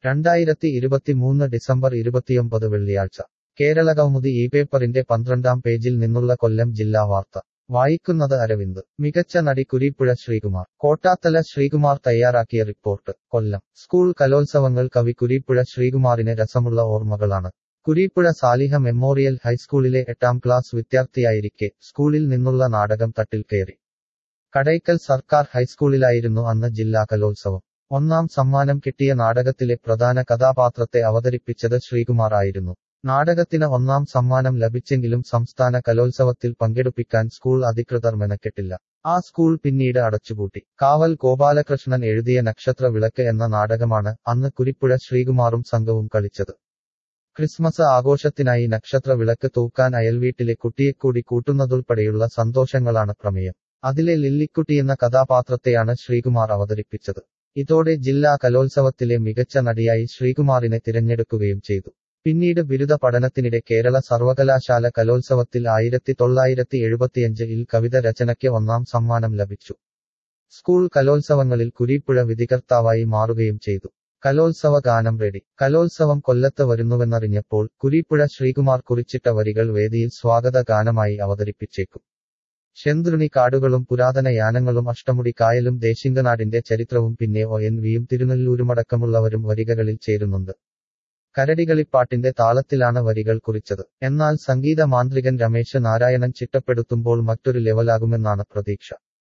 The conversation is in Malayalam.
2023 ഡിസംബർ 29 വെള്ളിയാഴ്ച കേരളകൗമുദി ഈ പേപ്പറിന്റെ 12-ാം പേജിൽ നിന്നുള്ള കൊല്ലം ജില്ലാ വാർത്ത വായിക്കുന്നത് അരവിന്ദ്. മികച്ച നടി കുരീപ്പുഴ ശ്രീകുമാർ. കോട്ടാത്തല ശ്രീകുമാർ തയ്യാറാക്കിയ റിപ്പോർട്ട്. കൊല്ലം. സ്കൂൾ കലോത്സവങ്ങൾ കവി കുരീപ്പുഴ ശ്രീകുമാറിന് രസമുള്ള ഓർമ്മകളാണ്. കുരീപ്പുഴ സാലിഹ മെമ്മോറിയൽ ഹൈസ്കൂളിലെ 8ാം ക്ലാസ് വിദ്യാർത്ഥിയായിരിക്കെ സ്കൂളിൽ നിന്നുള്ള നാടകം തട്ടിൽ കയറി. കടയ്ക്കൽ സർക്കാർ ഹൈസ്കൂളിലായിരുന്നു അന്ന് ജില്ലാ കലോത്സവം. 1ാം സമ്മാനം കിട്ടിയ നാടകത്തിലെ പ്രധാന കഥാപാത്രത്തെ അവതരിപ്പിച്ചത് ശ്രീകുമാർ ആയിരുന്നു. നാടകത്തിന് 1ാം സമ്മാനം ലഭിച്ചെങ്കിലും സംസ്ഥാന കലോത്സവത്തിൽ പങ്കെടുപ്പിക്കാൻ സ്കൂൾ അധികൃതർ മെനക്കെട്ടില്ല. ആ സ്കൂൾ പിന്നീട് അടച്ചുപൂട്ടി. കാവൽ ഗോപാലകൃഷ്ണൻ എഴുതിയ നക്ഷത്ര വിളക്ക് എന്ന നാടകമാണ് അന്ന് കുരീപ്പുഴ ശ്രീകുമാറും സംഘവും കളിച്ചത്. ക്രിസ്മസ് ആഘോഷത്തിനായി നക്ഷത്ര വിളക്ക് തൂക്കാൻ അയൽവീട്ടിലെ കുട്ടിയെക്കൂടി കൂട്ടുന്നതുൾപ്പെടെയുള്ള സന്തോഷങ്ങളാണ് പ്രമേയം. അതിലെ ലില്ലിക്കുട്ടിയെന്ന കഥാപാത്രത്തെയാണ് ശ്രീകുമാർ അവതരിപ്പിച്ചത്. ഇതോടെ ജില്ലാ കലോത്സവത്തിലെ മികച്ച നടിയായി ശ്രീകുമാറിനെ തിരഞ്ഞെടുക്കുകയും ചെയ്തു. പിന്നീട് ബിരുദ പഠനത്തിനിടെ കേരള സർവകലാശാല കലോത്സവത്തിൽ 1975-ൽ കവിത രചനയ്ക്ക് 1ാം സമ്മാനം ലഭിച്ചു. സ്കൂൾ കലോത്സവങ്ങളിൽ കുരീപ്പുഴ വിധികർത്താവായി മാറുകയും ചെയ്തു. കലോത്സവ ഗാനം റെഡി. കലോത്സവം കൊല്ലത്ത് വരുന്നുവെന്നറിഞ്ഞപ്പോൾ കുരീപ്പുഴ ശ്രീകുമാർ കുറിച്ചിട്ട വരികൾ വേദിയിൽ സ്വാഗത ഗാനമായി അവതരിപ്പിച്ചേക്കും. ശെന്തുരുണി കാടുകളും പുരാതന യാനങ്ങളും അഷ്ടമുടി കായലും ദേശിംഗനാടിന്റെ ചരിത്രവും പിന്നെ ONVയും തിരുനെല്ലൂരുമടക്കമുള്ളവരും വരികളിൽ ചേരുന്നുണ്ട്. കരടികളിപ്പാട്ടിന്റെ താളത്തിലാണ് വരികൾ കുറിച്ചത്. എന്നാൽ സംഗീത മാന്ത്രികൻ രമേശ് നാരായണൻ ചിട്ടപ്പെടുത്തുമ്പോൾ മറ്റൊരു ലെവലാകുമെന്നാണ് പ്രതീക്ഷ.